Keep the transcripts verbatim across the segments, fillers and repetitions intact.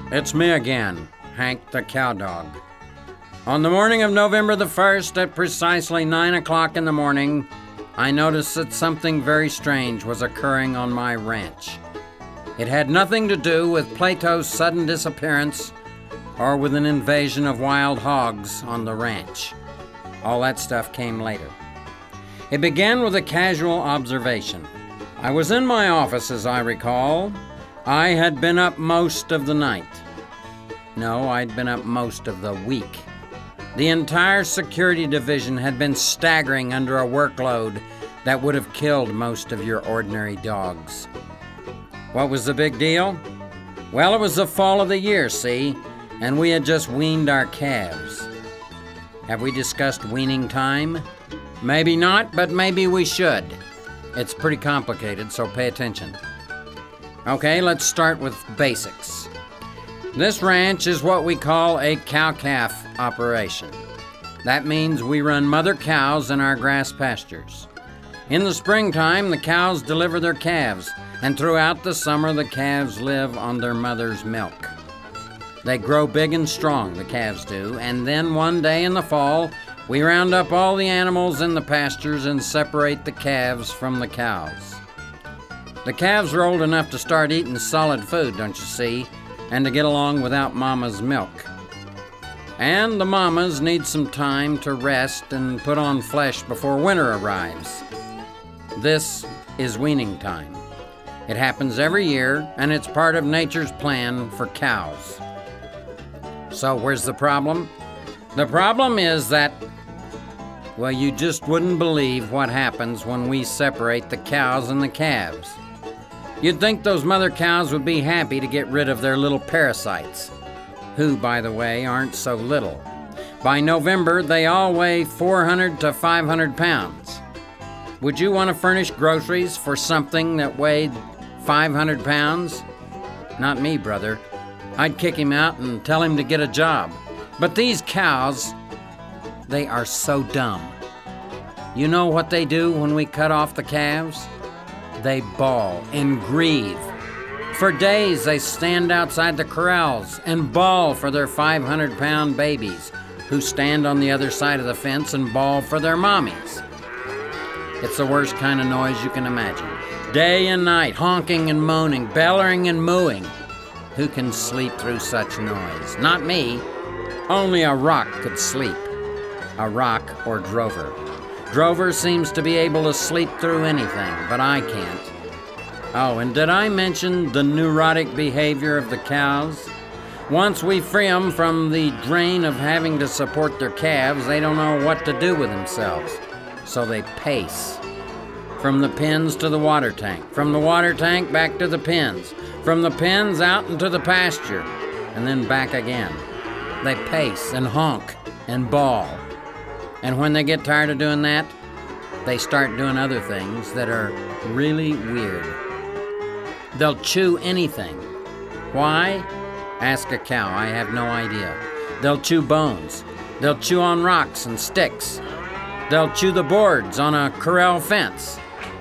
It's me again, Hank the Cowdog. On the morning of November the first at precisely nine o'clock in the morning, I noticed that something very strange was occurring on my ranch. It had nothing to do with Plato's sudden disappearance or with an invasion of wild hogs on the ranch. All that stuff came later. It began with a casual observation. I was in my office, as I recall. I had been up most of the night. No, I'd been up most of the week. The entire security division had been staggering under a workload that would have killed most of your ordinary dogs. What was the big deal? Well, it was the fall of the year, see, and we had just weaned our calves. Have we discussed weaning time? Maybe not, but maybe we should. It's pretty complicated, so pay attention. Okay, let's start with basics. This ranch is what we call a cow-calf operation. That means we run mother cows in our grass pastures. In the springtime, the cows deliver their calves, and throughout the summer, the calves live on their mother's milk. They grow big and strong, the calves do, and then one day in the fall, we round up all the animals in the pastures and separate the calves from the cows. The calves are old enough to start eating solid food, don't you see, and to get along without Mama's milk. And the mamas need some time to rest and put on flesh before winter arrives. This is weaning time. It happens every year, and it's part of nature's plan for cows. So where's the problem? The problem is that, well, you just wouldn't believe what happens when we separate the cows and the calves. You'd think those mother cows would be happy to get rid of their little parasites, who, by the way, aren't so little. By November, they all weigh four hundred to five hundred pounds. Would you want to furnish groceries for something that weighed five hundred pounds? Not me, brother. I'd kick him out and tell him to get a job. But these cows, they are so dumb. You know what they do when we cut off the calves? They bawl and grieve. For days, they stand outside the corrals and bawl for their five hundred pound babies, who stand on the other side of the fence and bawl for their mommies. It's the worst kind of noise you can imagine. Day and night, honking and moaning, bellowing and mooing. Who can sleep through such noise? Not me. Only a rock could sleep. A rock or drover. Drover seems to be able to sleep through anything, but I can't. Oh, and did I mention the neurotic behavior of the cows? Once we free them from the drain of having to support their calves, they don't know what to do with themselves. So they pace. From the pens to the water tank, from the water tank back to the pens, from the pens out into the pasture, and then back again. They pace and honk and bawl. And when they get tired of doing that, they start doing other things that are really weird. They'll chew anything. Why? Ask a cow, I have no idea. They'll chew bones. They'll chew on rocks and sticks. They'll chew the boards on a corral fence.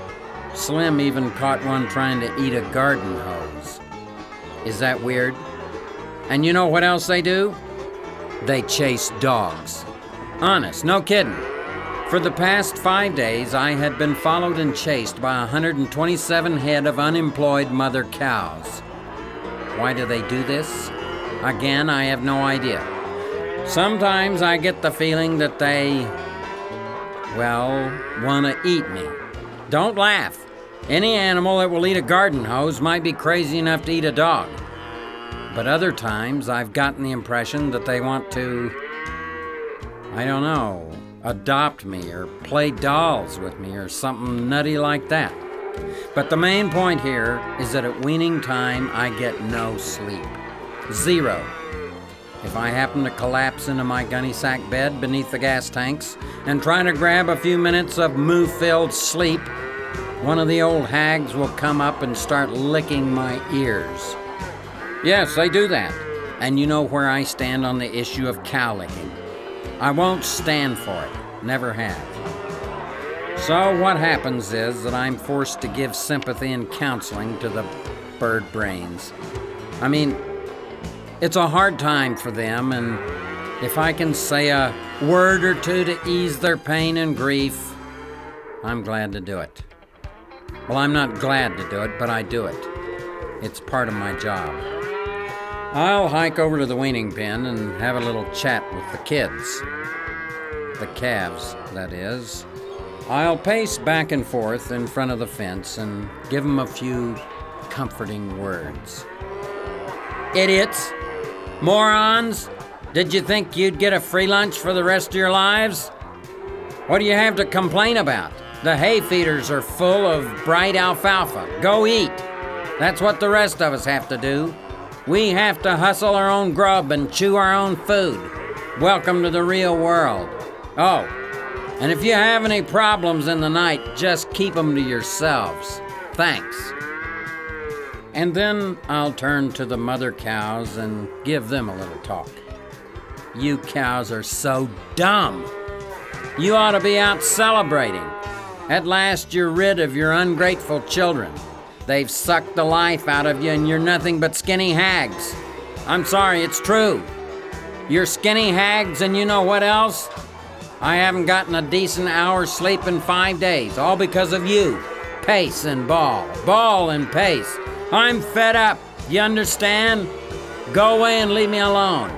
Slim even caught one trying to eat a garden hose. Is that weird? And you know what else they do? They chase dogs. Honest, no kidding. For the past five days, I had been followed and chased by one hundred twenty-seven head of unemployed mother cows. Why do they do this? Again, I have no idea. Sometimes I get the feeling that they, well, want to eat me. Don't laugh. Any animal that will eat a garden hose might be crazy enough to eat a dog. But other times, I've gotten the impression that they want to, I don't know, adopt me or play dolls with me or something nutty like that. But the main point here is that at weaning time, I get no sleep. Zero. If I happen to collapse into my gunny sack bed beneath the gas tanks and try to grab a few minutes of moo-filled sleep, one of the old hags will come up and start licking my ears. Yes, they do that. And you know where I stand on the issue of cow licking. I won't stand for it. Never have. So what happens is that I'm forced to give sympathy and counseling to the bird brains. I mean, It's a hard time for them, and if I can say a word or two to ease their pain and grief, I'm glad to do it. Well, I'm not glad to do it, but I do it. It's part of my job. I'll hike over to the weaning pen and have a little chat with the kids. The calves, that is. I'll pace back and forth in front of the fence and give them a few comforting words. Idiots! Morons! Did you think you'd get a free lunch for the rest of your lives? What do you have to complain about? The hay feeders are full of bright alfalfa. Go eat. That's what the rest of us have to do. We have to hustle our own grub and chew our own food. Welcome to the real world. Oh, and if you have any problems in the night, just keep them to yourselves. Thanks. And then I'll turn to the mother cows and give them a little talk. You cows are so dumb. You ought to be out celebrating. At last you're rid of your ungrateful children. They've sucked the life out of you and you're nothing but skinny hags. I'm sorry, it's true. You're skinny hags, and you know what else? I haven't gotten a decent hour's sleep in five days, all because of you. Pace and Ball. Ball and Pace. I'm fed up. You understand? Go away and leave me alone.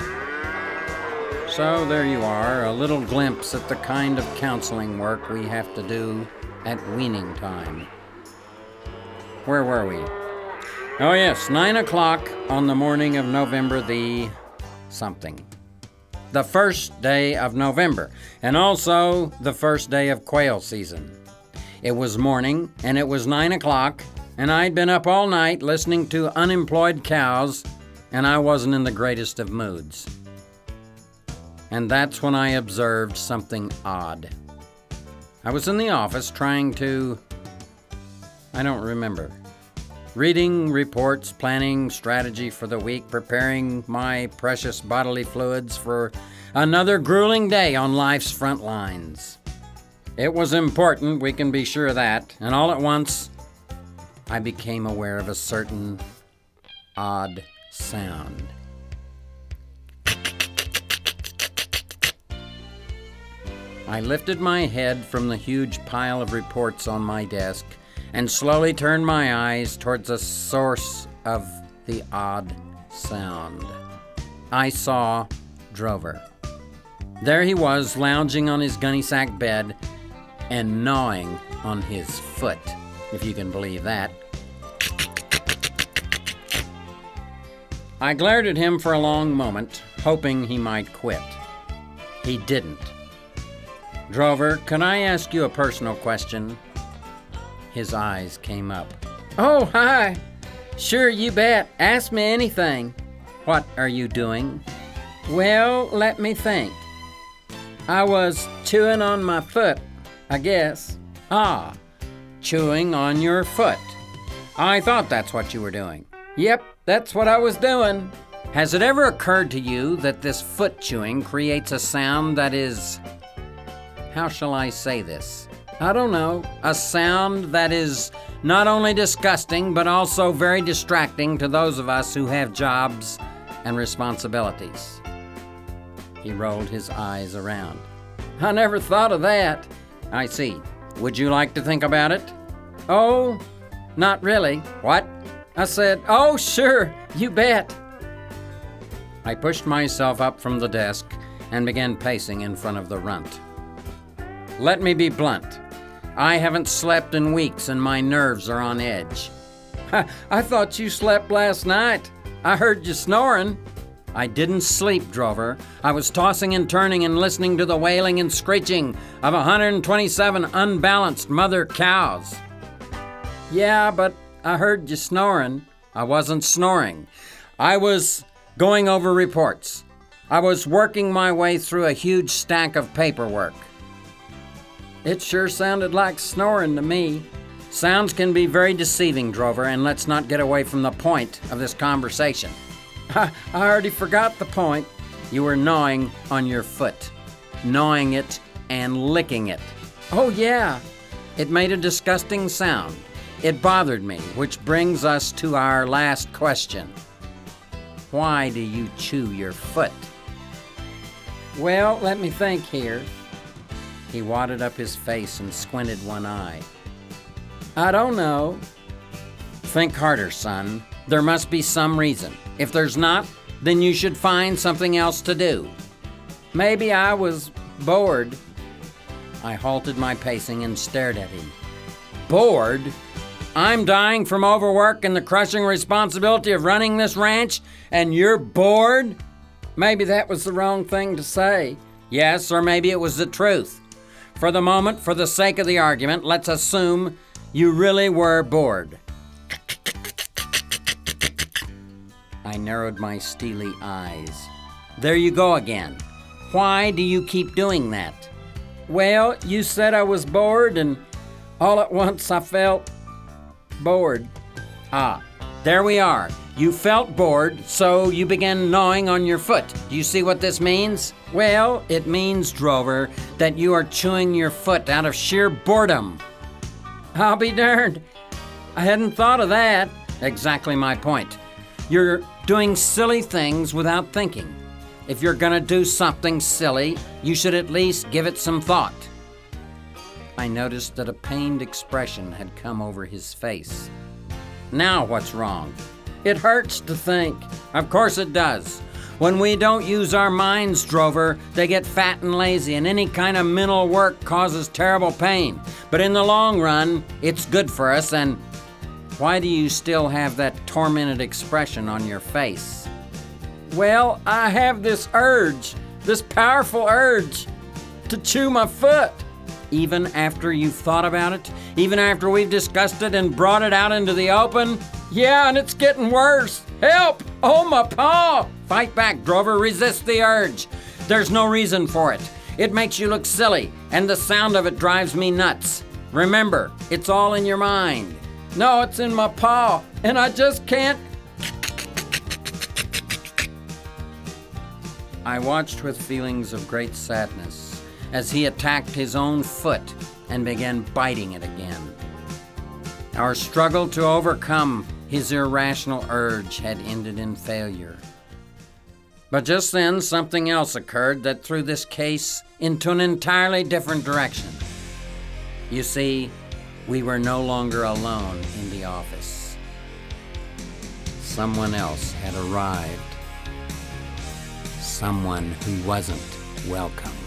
So there you are, a little glimpse at the kind of counseling work we have to do at weaning time. Where were we? Oh yes, nine o'clock on the morning of November the something. The first day of November, and also the first day of quail season. It was morning, and it was nine o'clock, and I'd been up all night listening to unemployed cows, and I wasn't in the greatest of moods. And that's when I observed something odd. I was in the office trying to... I don't remember. Reading reports, planning strategy for the week, preparing my precious bodily fluids for another grueling day on life's front lines. It was important, we can be sure of that, and all at once, I became aware of a certain odd sound. I lifted my head from the huge pile of reports on my desk and slowly turned my eyes towards the source of the odd sound. I saw Drover. There he was, lounging on his gunny sack bed and gnawing on his foot, if you can believe that. I glared at him for a long moment, hoping he might quit. He didn't. Drover, can I ask you a personal question? His eyes came up. Oh, hi. Sure, you bet. Ask me anything. What are you doing? Well, let me think. I was chewing on my foot, I guess. Ah, chewing on your foot. I thought that's what you were doing. Yep, that's what I was doing. Has it ever occurred to you that this foot chewing creates a sound that is... How shall I say this? I don't know. A sound that is not only disgusting, but also very distracting to those of us who have jobs and responsibilities. He rolled his eyes around. I never thought of that. I see. Would you like to think about it? Oh, not really. What? I said, oh, sure, you bet. I pushed myself up from the desk and began pacing in front of the runt. Let me be blunt. I haven't slept in weeks and my nerves are on edge. I thought you slept last night. I heard you snoring. I didn't sleep, Drover. I was tossing and turning and listening to the wailing and screeching of one hundred twenty-seven unbalanced mother cows. Yeah, but I heard you snoring. I wasn't snoring. I was going over reports. I was working my way through a huge stack of paperwork. It sure sounded like snoring to me. Sounds can be very deceiving, Drover, and let's not get away from the point of this conversation. I, I already forgot the point. You were gnawing on your foot. Gnawing it and licking it. Oh, yeah. It made a disgusting sound. It bothered me, which brings us to our last question. why do you chew your foot? Well, let me think here. He wadded up his face and squinted one eye. I don't know. Think harder, son. There must be some reason. If there's not, then you should find something else to do. Maybe I was bored. I halted my pacing and stared at him. Bored? I'm dying from overwork and the crushing responsibility of running this ranch, and you're bored? Maybe that was the wrong thing to say. Yes, or maybe it was the truth. For the moment, for the sake of the argument, let's assume you really were bored. I narrowed my steely eyes. There you go again. Why do you keep doing that? Well, you said I was bored, and all at once I felt bored. Ah, there we are. You felt bored, so you began gnawing on your foot. Do you see what this means? Well, it means, Drover, that you are chewing your foot out of sheer boredom. I'll be darned. I hadn't thought of that. Exactly my point. You're doing silly things without thinking. If you're gonna do something silly, you should at least give it some thought. I noticed that a pained expression had come over his face. Now what's wrong? It hurts to think. Of course it does. When we don't use our minds, Drover, they get fat and lazy, and any kind of mental work causes terrible pain. But in the long run, it's good for us, and why do you still have that tormented expression on your face? Well, I have this urge, this powerful urge, to chew my foot. Even after you've thought about it? Even after we've discussed it and brought it out into the open? Yeah, and it's getting worse. Help! Oh, my paw! Fight back, Drover. Resist the urge. There's no reason for it. It makes you look silly, and the sound of it drives me nuts. Remember, it's all in your mind. No, it's in my paw, and I just can't. I watched with feelings of great sadness as he attacked his own foot and began biting it again. Our struggle to overcome his irrational urge had ended in failure. But just then, something else occurred that threw this case into an entirely different direction. You see, we were no longer alone in the office. Someone else had arrived. Someone who wasn't welcome.